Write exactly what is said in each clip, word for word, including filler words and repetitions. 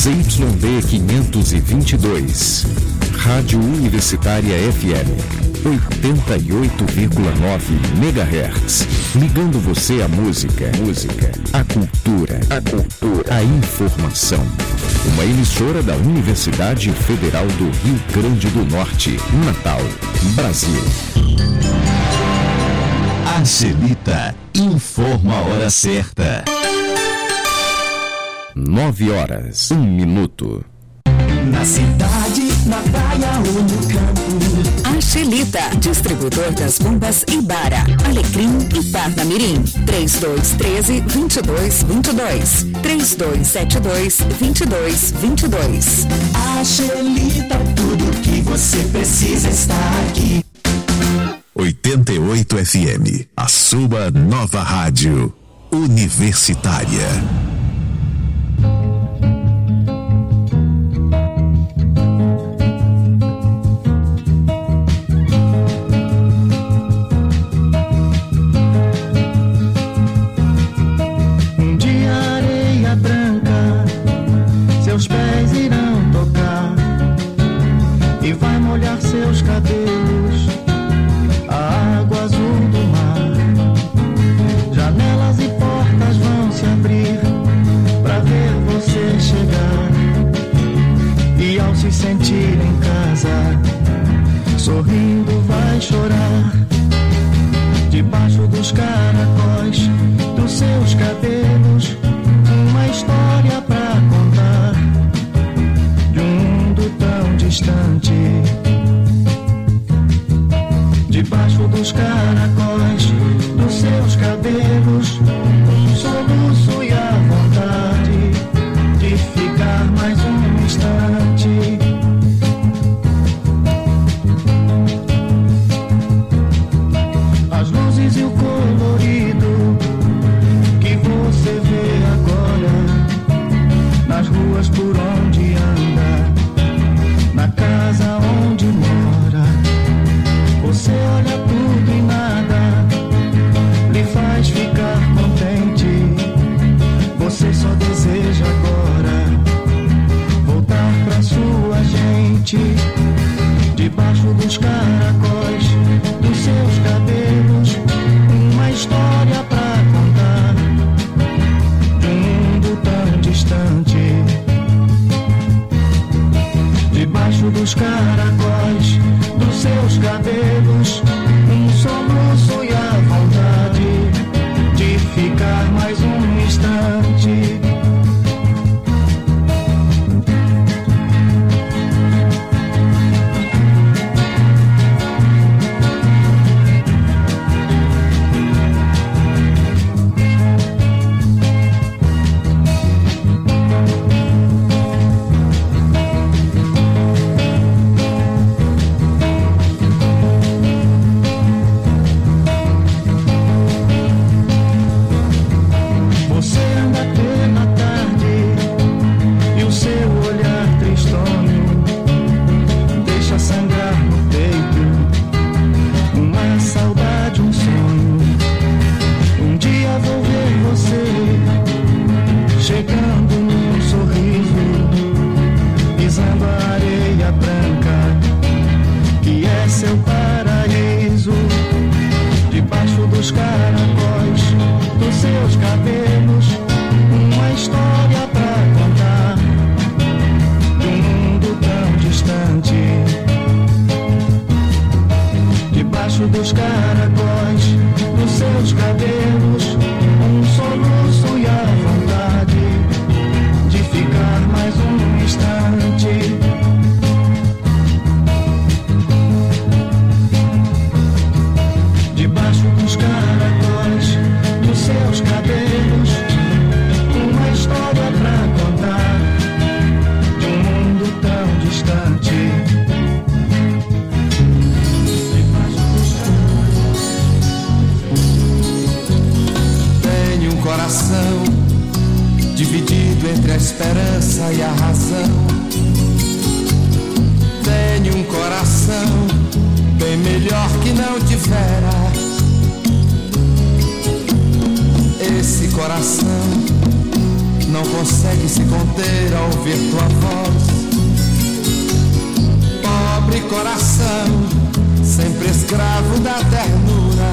Z Y D quinhentos e vinte e dois. Rádio Universitária F M, oitenta e oito vírgula nove megahertz. Ligando você à música, música, à cultura, a cultura, a informação. Uma emissora da Universidade Federal do Rio Grande do Norte, Natal, Brasil. Angelita informa a hora certa. Nove horas, um minuto. Na cidade, na praia ou no campo. Angelita, distribuidor das bombas Ibara, Alecrim e Parnamirim. três dois um três, dois dois dois dois. três dois sete dois, dois dois dois dois. Angelita, tudo que você precisa está aqui. oitenta e oito F M, a sua nova rádio universitária. Um dia areia branca, seus pés irão tocar e vai molhar seus cabelos. A água azul do mar, janelas e portas vão se abrir pra ver você chegar. E ao se sentir em casa, sorrindo vai chorar. Debaixo dos caracóis dos seus cabelos, uma história pra contar de um mundo tão distante. Debaixo dos caracóis dos seus cabelos, um soluço e a vontade de ficar mais um instante. As luzes e o colorido que você vê agora, nas ruas por onde anda, na casa onde mora. Você olha tudo e nada lhe faz ficar contente. Você só deseja agora voltar pra sua gente. Debaixo dos caracóis dos seus cabelos, uma história pra contar de um mundo tão distante. Debaixo dos caracóis dos seus cabelos, um soluço e a vontade de ficar mais um instante. consegue se conter ao ouvir tua voz. Pobre coração, sempre escravo da ternura.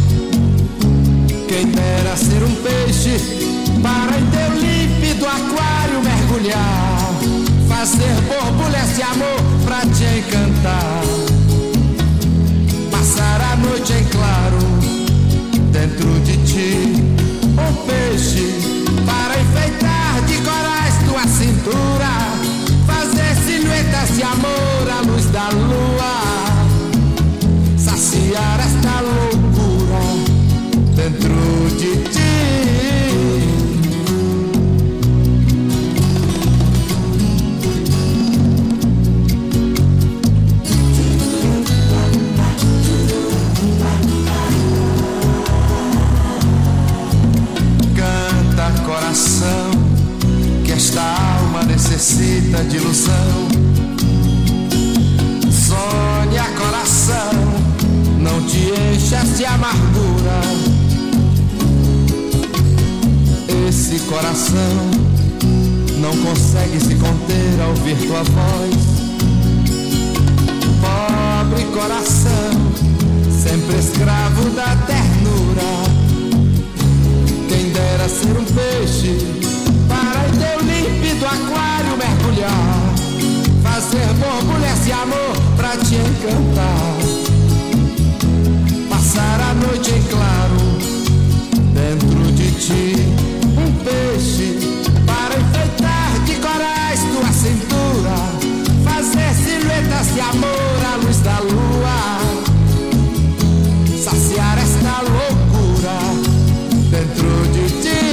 Quem dera ser um peixe para em teu límpido aquário mergulhar, fazer borbulhas de amor pra te encantar, passar a noite em claro dentro de ti, um peixe para enfeitar de corais tua cintura, fazer silhuetas de amor à luz da lua, saciar esta loucura dentro de ti. Coração, que esta alma necessita de ilusão. Sonha, coração, não te enchas de amargura. Esse coração não consegue se conter ao ouvir tua voz. Pobre coração, sempre escravo da ternura. Quem dera ser um peixe para em teu límpido aquário mergulhar, fazer borbulhas de amor pra te encantar, passar a noite em claro dentro de ti, um peixe para enfeitar de corais tua cintura, fazer silhuetas de amor à luz da lua, saciar esta loucura dentro de ti,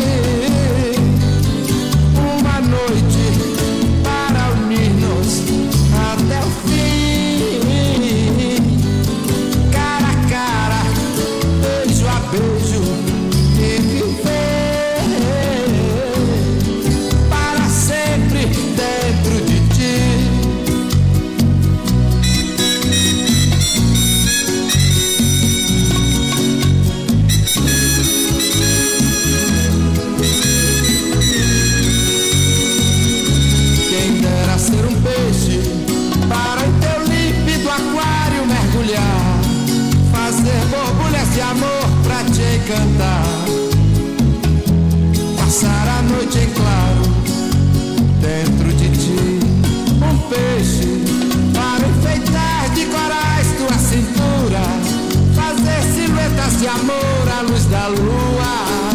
uma noite para unir-nos até o fim, cara a cara, beijo a beijo e viver para sempre dentro de ti. Ser um peixe para em teu límpido aquário mergulhar, fazer borbulhas de amor pra te encantar, passar a noite em claro dentro de ti, um peixe para enfeitar de corais tua cintura, fazer silhuetas de amor à luz da lua,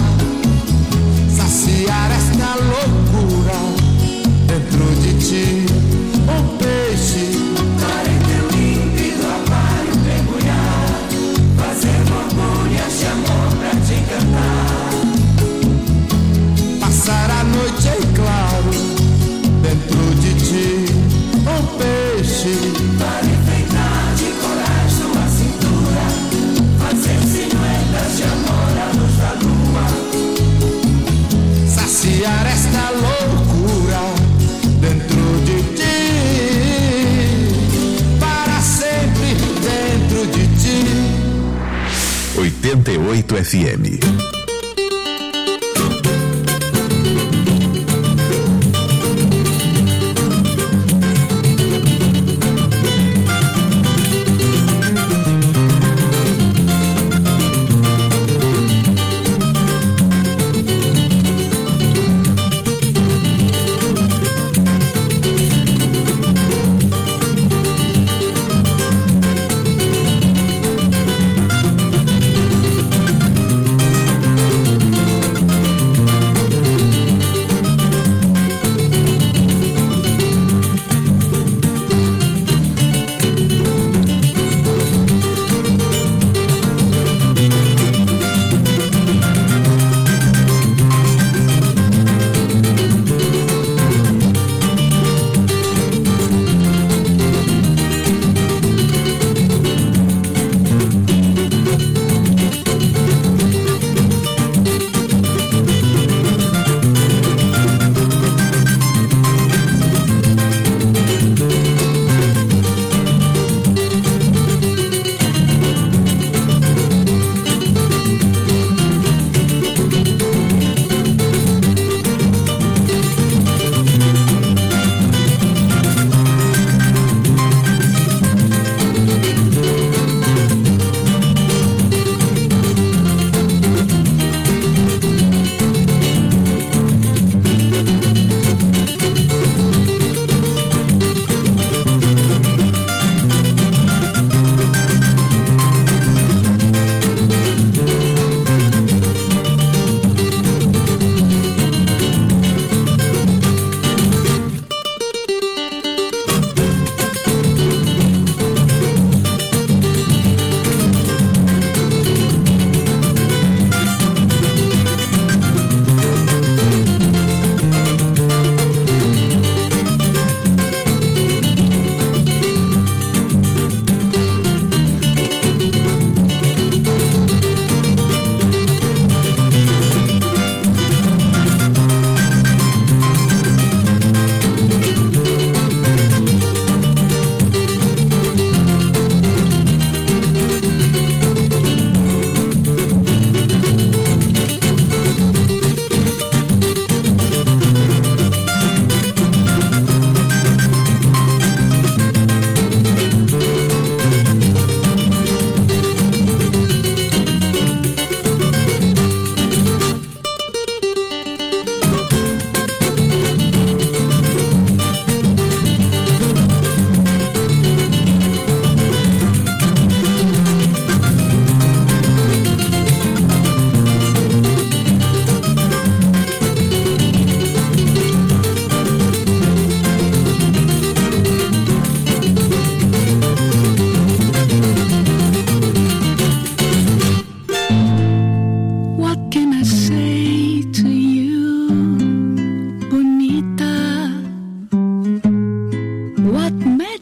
saciar esta loucura dentro de ti, um peixe para em teu límpido aquário mergulhar, fazer borbulhas de amor pra te encantar, passar a noite em claro dentro de ti, um peixe para enfeitar de corais tua cintura, fazer silhuetas de amor à luz da lua, saciar esta loucura dentro de ti, para sempre dentro de ti. oitenta e oito F M.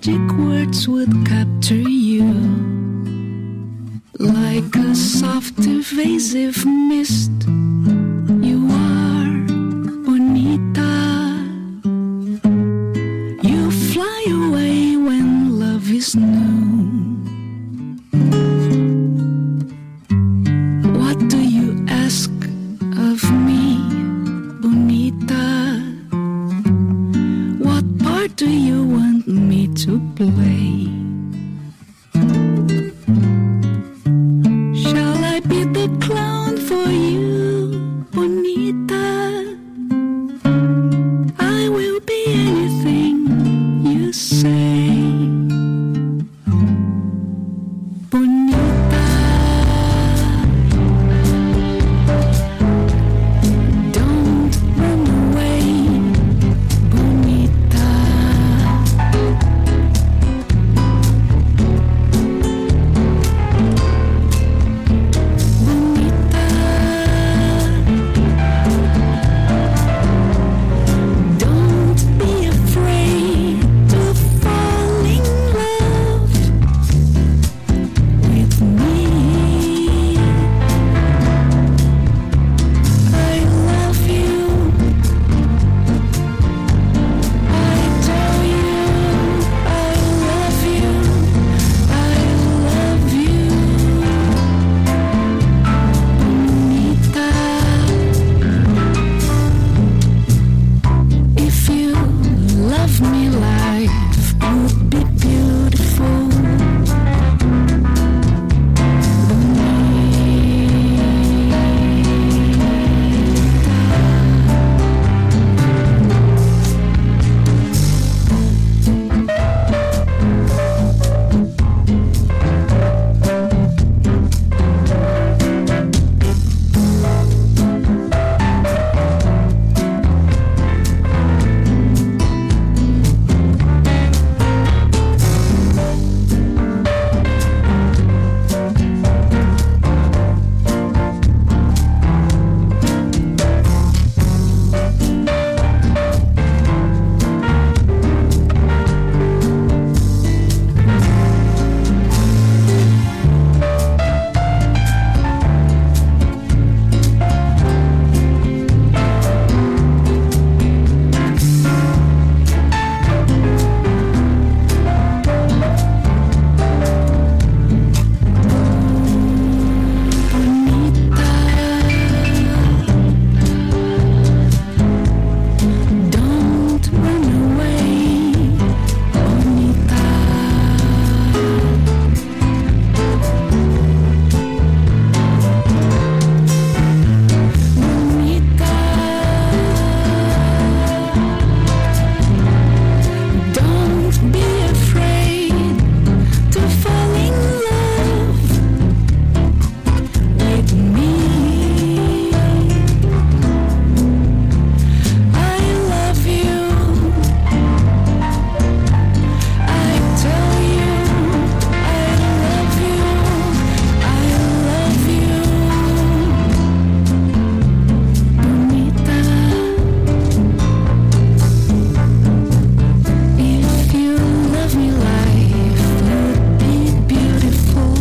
magic words would capture you like a soft evasive mist. You are bonita. You fly away when love is new. What do you ask of me, bonita? What part do you want me to play? Shall I be the clown for you, bonita? I will be anything you say, bonita. Don't run away, bonita. Bonita. Don't be afraid to fall in love with me. I love you. I tell you, I love you. I love you, bonita. If you love me, life would be beautiful. Don't run away, bonita. Bonita. Don't be afraid to fall in love with me. I love you. I tell you, I love you. I love you, bonita. If you love me, life would be beautiful,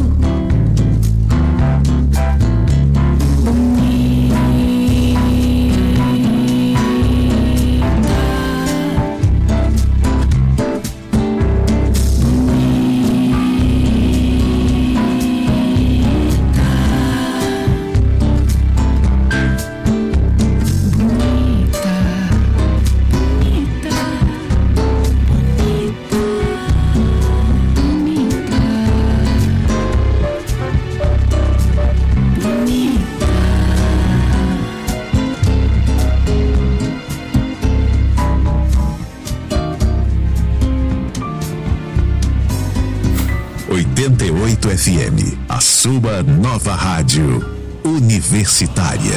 oitenta e oito F M, a sua nova rádio universitária.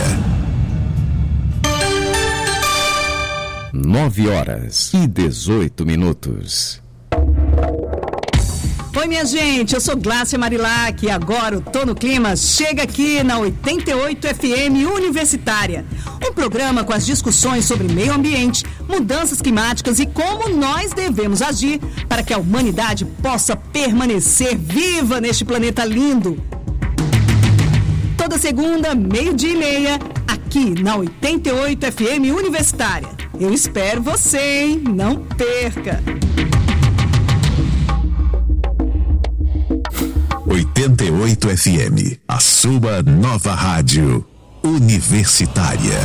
Nove horas e dezoito minutos. Oi, minha gente, eu sou Glácia Marilac e agora o Tô no Clima chega aqui na oitenta e oito F M Universitária. Um programa com as discussões sobre meio ambiente, mudanças climáticas e como nós devemos agir para que a humanidade possa permanecer viva neste planeta lindo. Toda segunda, meio-dia e meia, aqui na oitenta e oito F M Universitária. Eu espero você, hein? Não perca! oitenta e oito F M, a sua nova rádio universitária.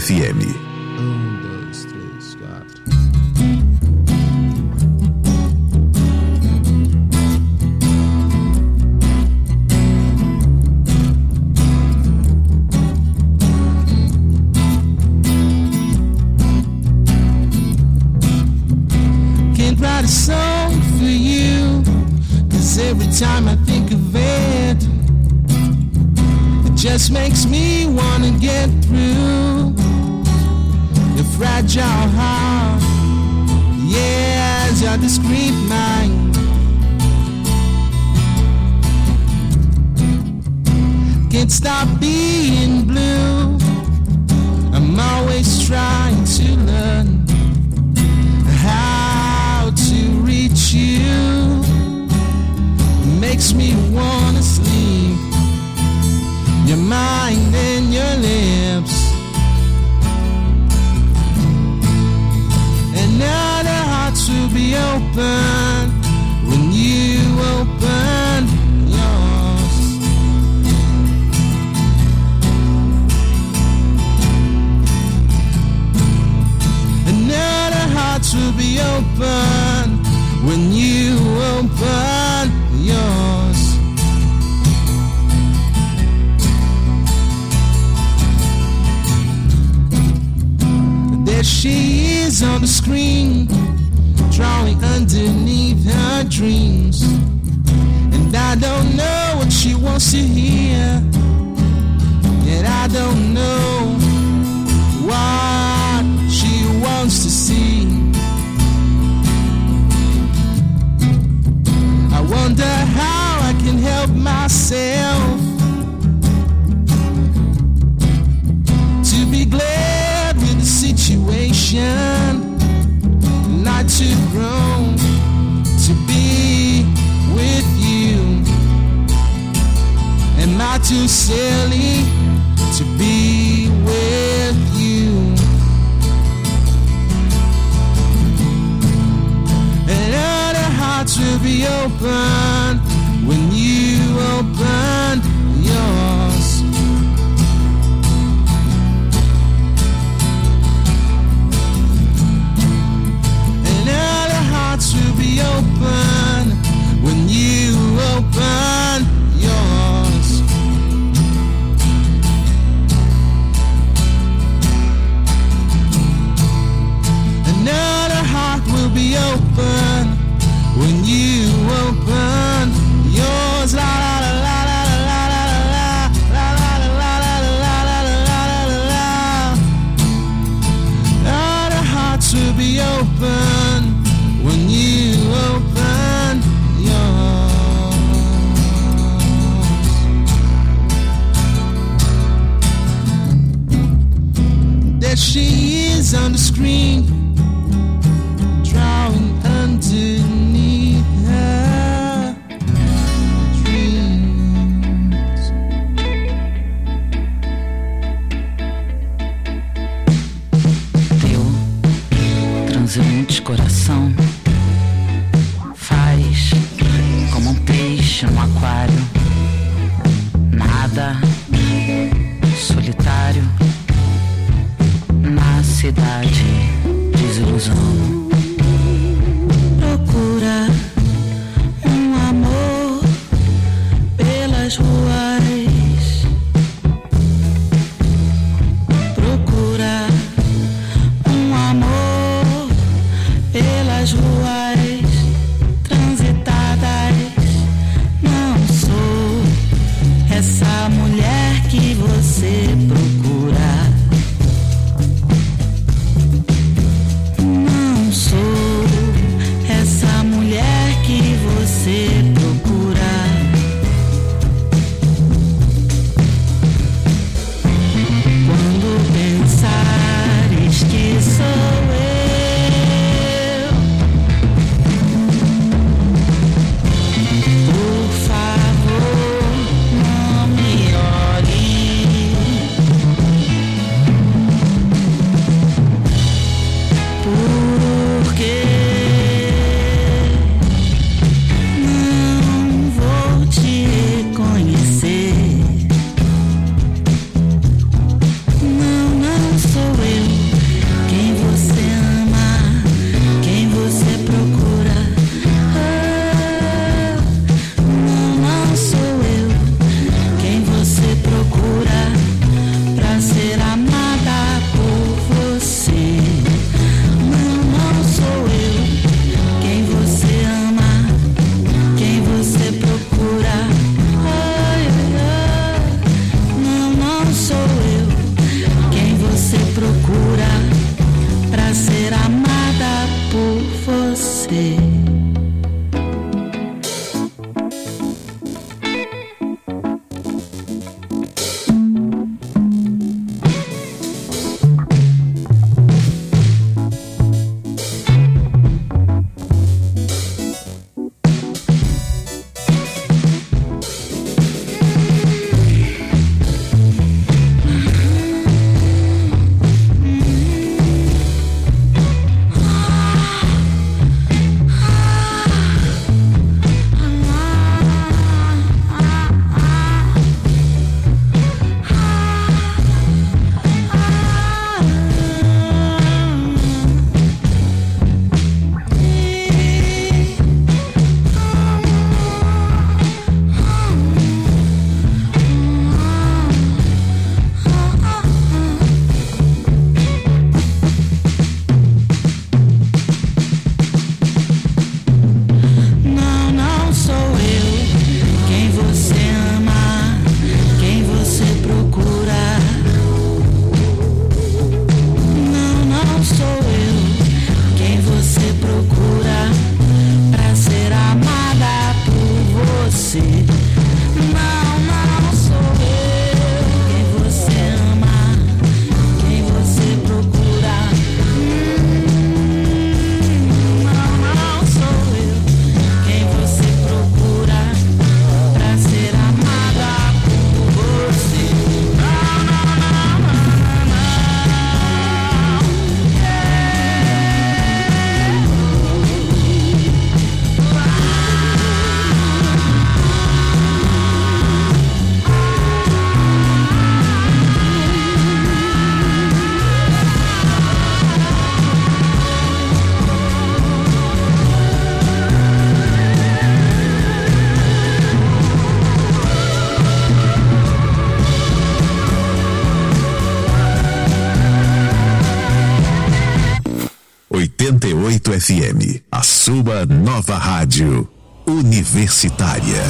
F M. Um, dois, três, quatro. Can't write a song for you, 'cause every time I think of it, it just makes me wanna get through your fragile heart, yeah, as your discreet mind. Can't stop being blue, I'm always trying to learn how to reach you. Makes me wanna sleep, your mind and your lips. Another heart to be open when you open yours. Another heart to be open when you open yours. There she is on the screen, drawing underneath her dreams, and I don't know what she wants to hear, yet I don't know what she wants to see. I wonder how I can help myself to be glad with the situation, not too grown to be with you. Am I too silly to be with you? Another heart will be open when you open yours. Another heart will be open when you open yours. Another heart will be open when you open yours. La la la la la la la la la la la la la la la. Another heart will be open when you open yours. There she is on the screen, drawing underneath her dreams. Teu transeunte coração faz como um peixe no aquário, nada solitário na cidade, desilusão. Procura um amor pelas ruas. Procura um amor pelas ruas transitadas. Não sou essa mulher que você procura. Não sou essa mulher que você procura. Quando pensares que sou eu, por favor, não me olhe. oitenta e oito F M, a sua nova rádio universitária.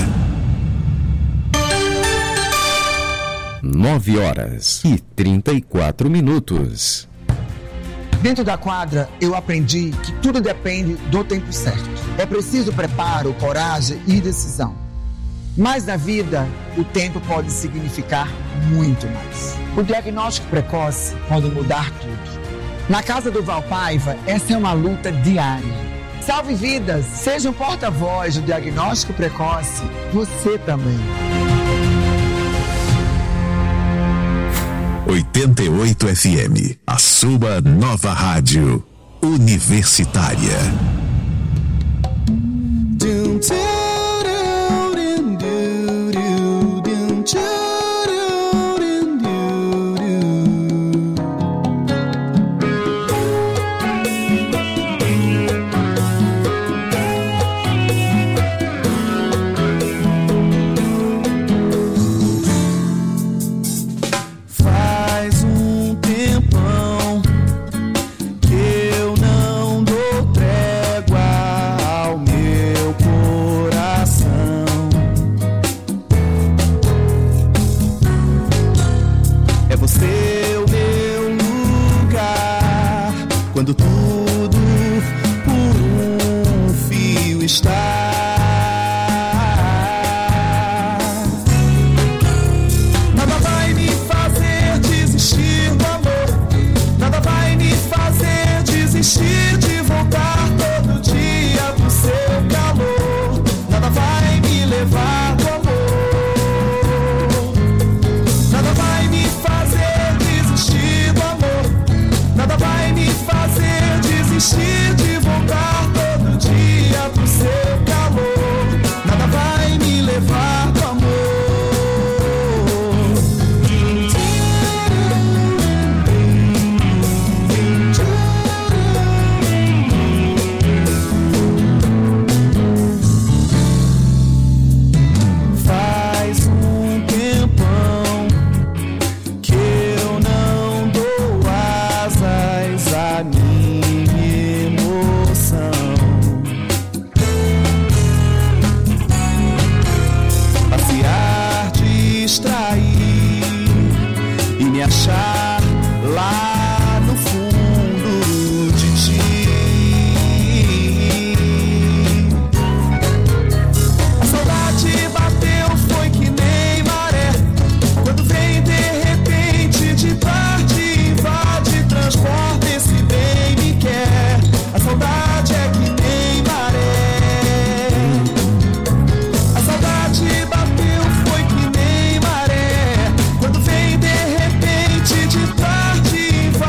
Nove horas e trinta e quatro minutos. Dentro da quadra, eu aprendi que tudo depende do tempo certo. É preciso preparo, coragem e decisão. Mas na vida, o tempo pode significar muito mais. O diagnóstico precoce pode mudar tudo. Na casa do Valpaiva, essa é uma luta diária. Salve vidas! Seja um porta-voz do diagnóstico precoce, você também. oitenta e oito F M, a sua nova rádio universitária. Quando tudo por um fio está, nada vai me fazer desistir do amor, nada vai me fazer desistir de voltar todo dia pro seu calor, nada vai me levar do amor, nada vai me fazer desistir do amor, nada vai me fazer desistir de voltar todo dia pro seu calor, nada vai me levar do amor. Faz um tempão que eu não dou asas a minha emoção. Passear, distrair e me achar lá no fundo de ti. A saudade bateu, foi que nem maré, quando vem de repente, de tarde, invade, transporta, esse bem me quer. A saudade é que nem maré, a saudade bateu, foi que nem maré, quando vem de repente, de tarde,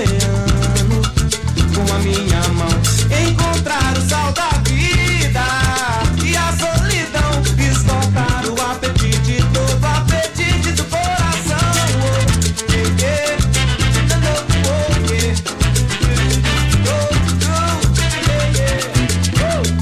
oceano, com a minha mão encontrar o sal da vida e a solidão esgotar o apetite, todo o apetite do coração. Oh, yeah, yeah. Oh, yeah. Oh, oh, yeah, yeah. Oh,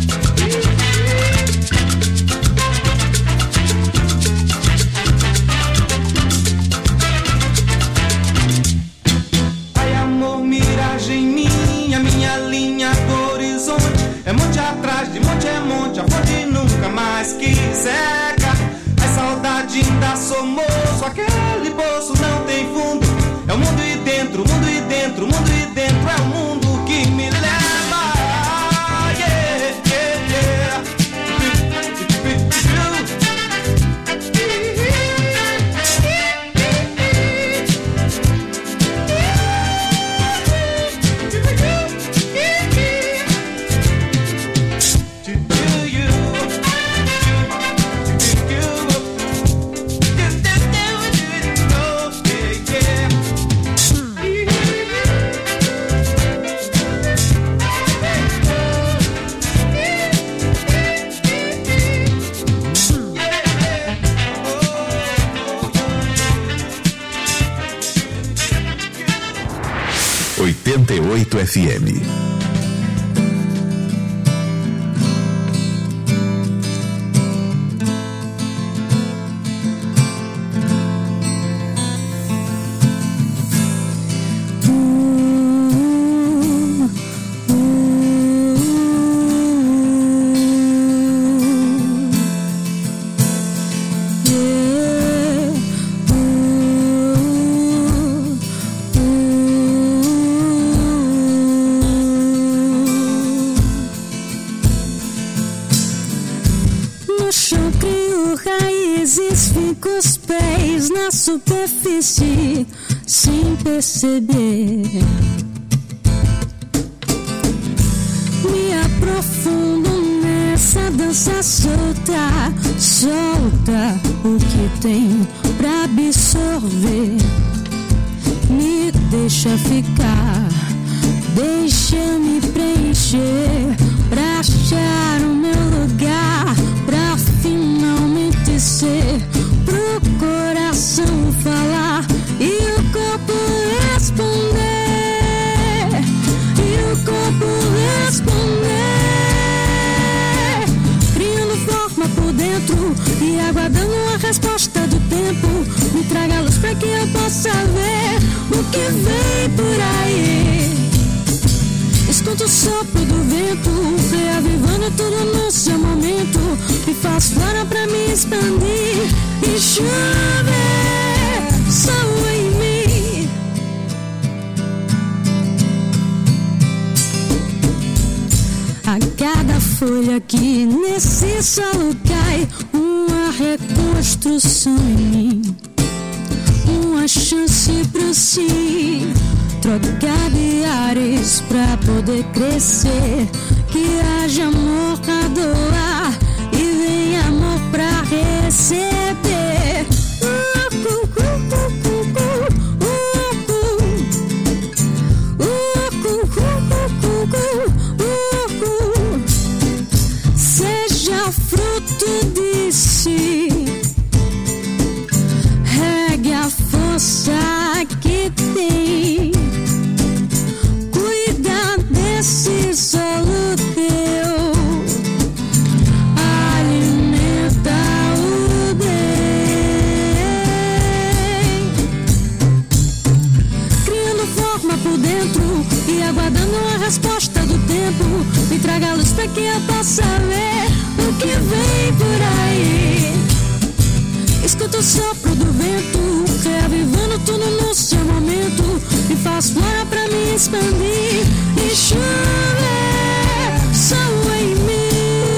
ai, amor, miragem minha, minha linha do horizonte. É monte atrás de monte, é monte, a fonte nunca mais que seca. A saudade ainda sou moço, aquele poço não tem fundo. É o mundo e dentro, o mundo e dentro, o mundo e dentro é o mundo que me leva. Yeah, yeah, yeah. oitenta e oito F M. Superfície sem perceber, me aprofundo nessa dança solta, solta o que tem pra absorver, me deixa ficar, deixa me preencher, pra achar o meu lugar, pra finalmente ser, pro coração falar e o corpo responder, e o corpo responder, criando forma por dentro e aguardando a resposta do tempo. Me traga luz pra que eu possa ver o que vem por aí. Escuto o sopro do vento, reavivando tudo no seu momento. Me faz flora pra me expandir e chover só em mim. A cada folha que nesse solo cai, uma reconstrução em mim, uma chance pro sim. Trocar de ares pra poder crescer, que haja amor pra doar e vem amor pra receber. Uh, uh, uh, uh, uh, uh, uh, uh, uh. Seja fruto de si, regue a força que tem. Esse solo teu alimenta o bem, criando forma por dentro e aguardando a resposta do tempo. Me traga luz pra que eu possa ver o que vem por aí. Escuta o sopro do vento, reavivando tudo no seu momento. Me faz flora pra me expandir e chover só em mim.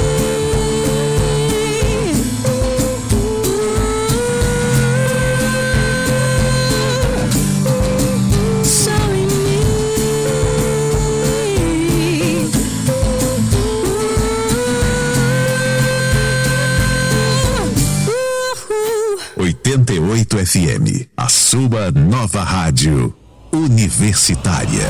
Só em mim. oitenta e oito F M, a sua nova rádio. Universitária.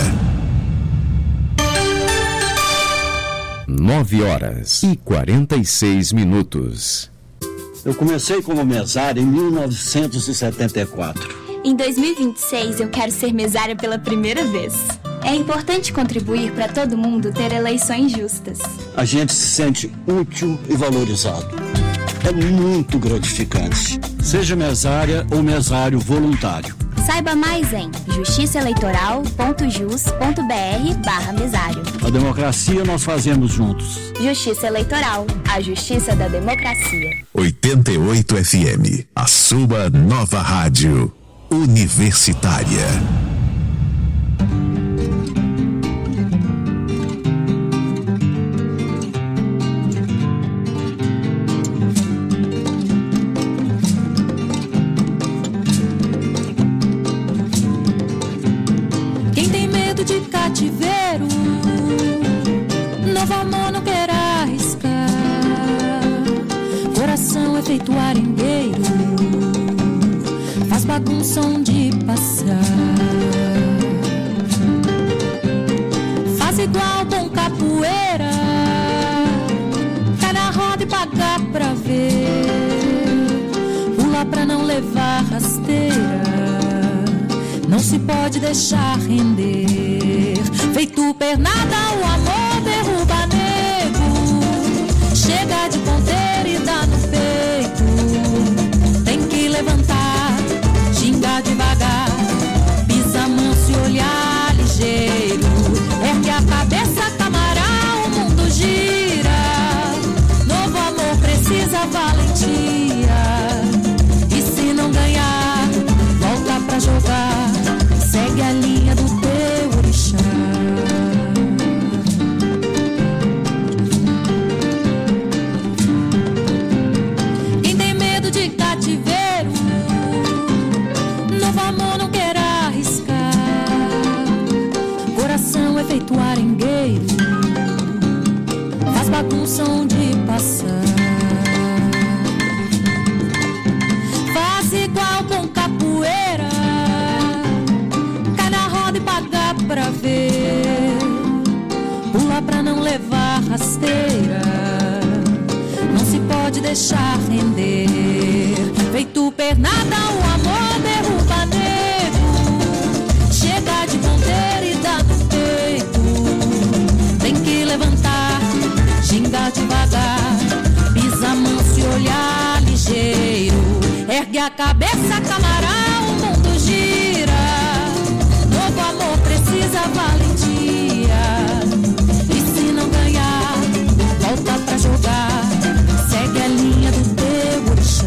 Nove horas e quarenta e seis minutos. Eu comecei como mesário em mil novecentos e setenta e quatro. Em dois mil e vinte e seis, eu quero ser mesária pela primeira vez. É importante contribuir para todo mundo ter eleições justas. A gente se sente útil e valorizado. É muito gratificante. Seja mesária ou mesário voluntário. Saiba mais em justiçaeleitoral.jus.br barra mesário. A democracia nós fazemos juntos. Justiça Eleitoral, a justiça da democracia. oitenta e oito F M, a sua nova rádio universitária. Cativeiro, novo amor não quer arriscar. Coração é feito arengueiro, faz bagunça onde passar. Faz igual bom capoeira, cai na roda e paga pra ver. Pula pra não levar rasteira, não se pode deixar render. Feito pernada, o amor derruba nego. Chega de ponteira e dá no peito. Tem que levantar, xingar devagar, pisa manso e olhar ligeiro. Ergue a cabeça, camarão, o mundo gira. Novo amor precisa valentia. E se não ganhar, volta pra jogar. Segue a linha do teu orixá. Quem tem medo de cativeiro, novo amor não quer arriscar. Coração é feito arengueiro, faz bagunça onde passar. Faz igual com capoeira, pagar pra ver, pula pra não levar rasteira, não se pode deixar render. Feito pernada, o amor derruba nego. Chega de ponteira e dá no peito. Tem que levantar, xingar devagar, pisa manso e olhar ligeiro. Ergue a cabeça, camarão, o mundo gira. Novo amor precisa valentia. E se não ganhar, volta pra jogar. Segue a linha do teu orixá.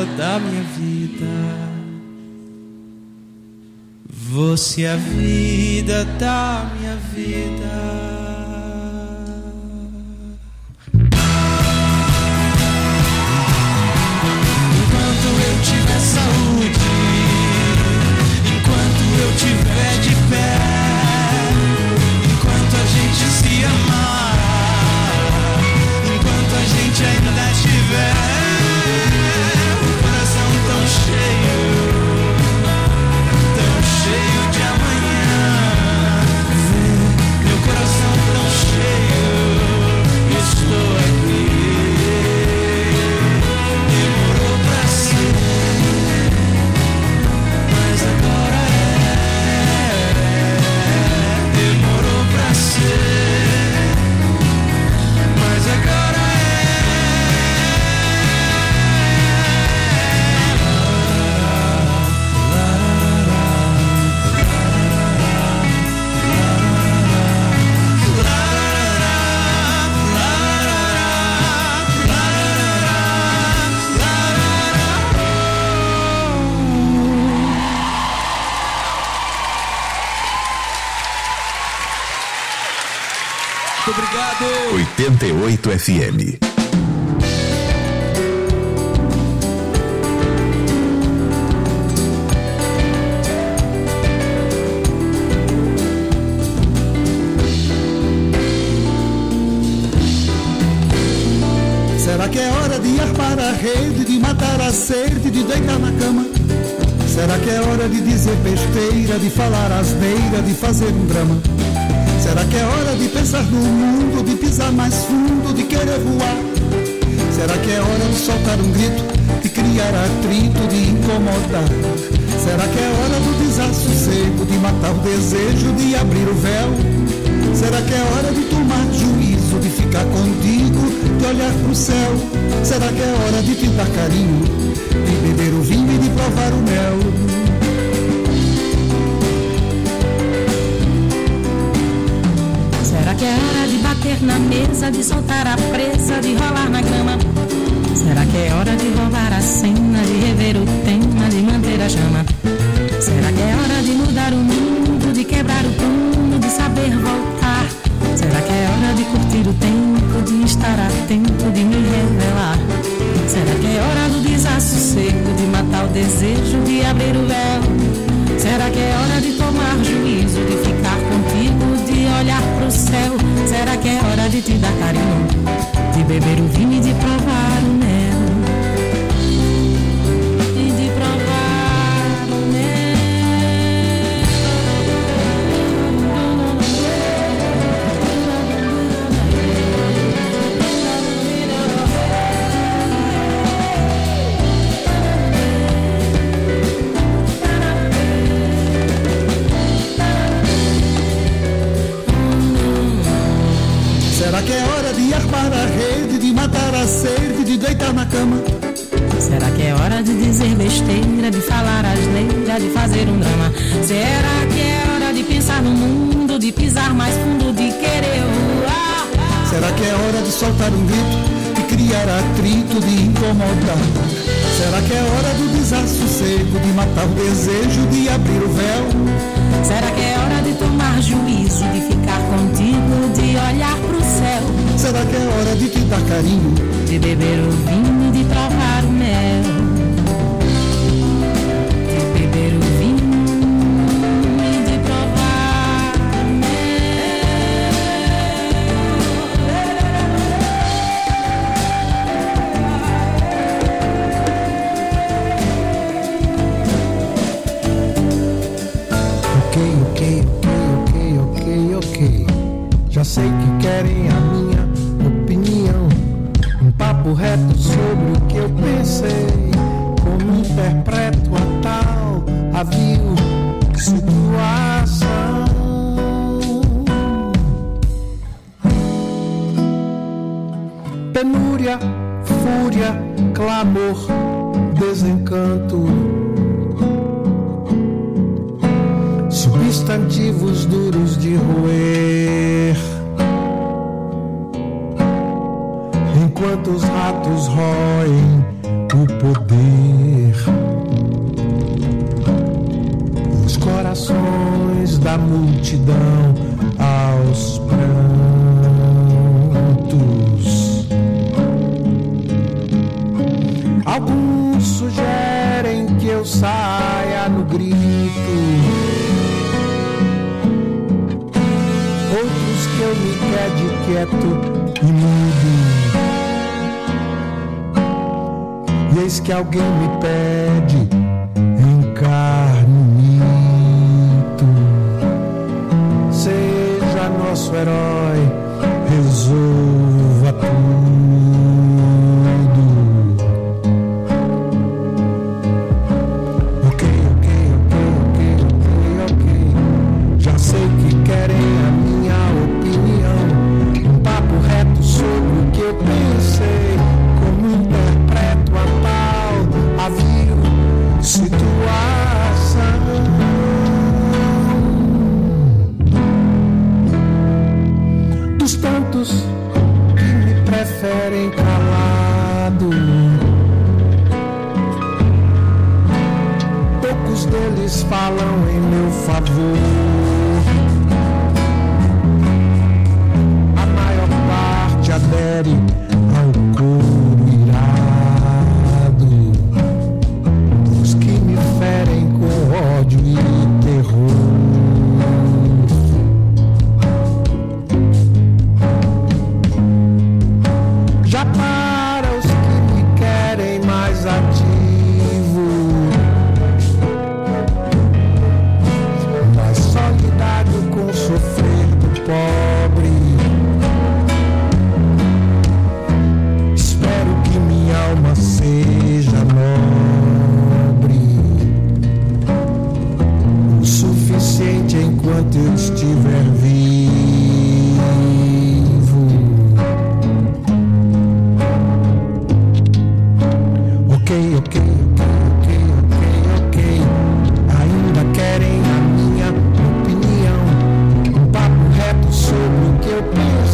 vida da minha vida. Você é a vida da minha vida. Eu tiver de pé, enquanto a gente se amar, enquanto a gente ainda tiver o coração tão cheio, tão cheio de amanhã, meu coração tão cheio, estou aqui. Demorou pra ser, mas agora mas agora Obrigado. oitenta e oito F M. Será que é hora de armar a rede, de matar a sede, de deitar na cama? Será que é hora de dizer besteira, de falar asneira, de fazer um drama? Será que é hora de pensar no mundo, de pisar mais fundo, de querer voar? Será que é hora de soltar um grito, de criar atrito, de incomodar? Será que é hora do desassossego, de matar o desejo, de abrir o véu? Será que é hora de tomar juízo, de ficar contigo, de olhar pro céu? Será que é hora de te dar carinho, de beber o vinho e de provar o mel? Será que é hora de bater na mesa, de soltar a presa, de rolar na grama? Será que é hora de roubar a cena, de rever o tema, de manter a chama? Será que é hora de mudar o mundo, de quebrar o prumo, de saber voltar? Será que é hora de curtir o tempo, de estar atento, de me revelar? Será que é hora do desassossego, de matar o desejo, de abrir o véu? Será que é hora de tomar juízo, de ficar contigo, de olhar pro céu? Será que é hora de te dar carinho, de beber o vinho e de provar o mel? E de provar o mel. Será que é hora de armar a rede, de matar a sede, de deitar na cama? Será que é hora de dizer besteira, de falar asneira, de fazer um drama? Será que é hora de pensar no mundo, de pisar mais fundo, de querer voar? Será que é hora de soltar um grito, de criar atrito, de incomodar? Será que é hora do desassossego, de matar o desejo, de abrir o véu? Será que é hora de tomar juízo, de ficar contigo, de olhar pro céu? Será que é hora de te dar carinho, de beber o vinho e de provar o mel? De beber o vinho e de provar o mel. Ok, ok, ok, ok, ok, ok. Já sei que querem a minha opinião, um papo reto sobre o que eu pensei, como interpreto a tal a vil situação. Penúria, fúria, clamor, desencanto, substantivos duros de roer, enquanto os ratos roem o poder. pede quieto e mudo. E eis que alguém me pede, encarne o mito. Seja nosso herói, resolva tudo. Ok, ok, ok, ok, ok, ok. Já sei que querem a minha opinião. Um papo reto sobre o que eu pensei. Como interpreto a tal, a vil situação. Dos tantos que me preferem calado, poucos deles falam em meu favor. A maior parte adere